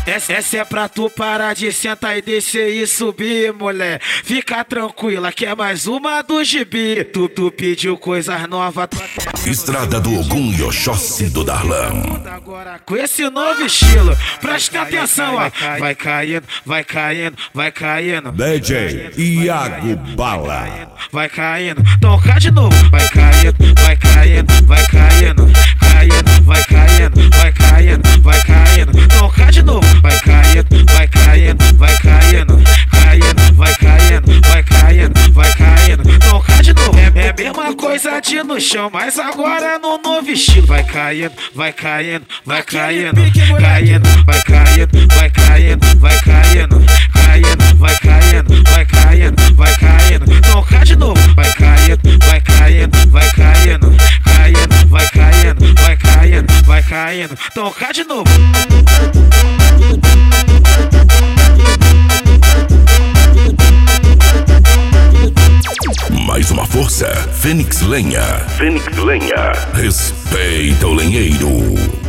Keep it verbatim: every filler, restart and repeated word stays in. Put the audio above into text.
Essa, essa é pra tu parar de sentar e descer e subir, mulher. Fica tranquila que é mais uma do gibi. Tu, tu pediu coisas novas. Estrada do Ogum e Oxóssi do Darlan. Agora com esse novo estilo, presta atenção, ó. Vai caindo, vai caindo, vai caindo. D J Iago Bala. Vai caindo, toca de novo. Vai caindo, vai caindo, vai caindo. Caindo, vai caindo, vai caindo, vai caindo. Toca de novo. Vai caindo, vai caindo, vai caindo. Caindo, vai caindo, vai caindo, vai caindo. Toca de novo. É, é a mesma coisa de no chão, mas agora no novo estilo. Vai caindo, vai caindo, vai caindo. Caindo, vai caindo, vai caindo, vai caindo. Caindo, vai caindo, vai caindo, vai caindo. Toca de novo. Vai caindo, vai caindo, vai caindo. Caindo, vai caindo, vai caindo, vai caindo. Toca de novo. Mais uma força, Fênix Lenha. Fênix Lenha. Respeita o lenheiro.